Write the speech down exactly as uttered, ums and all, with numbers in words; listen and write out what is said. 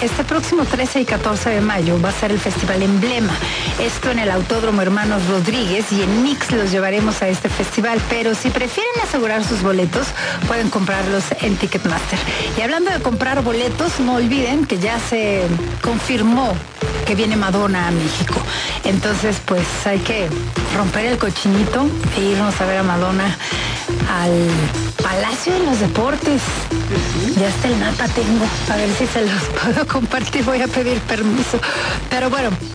este próximo trece y catorce de mayo va a ser el Festival Emblema. Esto en el Autódromo Hermanos Rodríguez, y en Mix los llevaremos a este festival, pero si prefieren asegurar sus boletos, pueden comprarlos en Ticketmaster. Y hablando de comprar boletos, no olviden que ya se confirmó que viene Madonna a México. Entonces, pues hay que romper el cochinito e irnos a ver a Madonna al Palacio de los Deportes. Ya hasta el mapa tengo, a ver si se los puedo compartir, voy a pedir permiso. Pero bueno,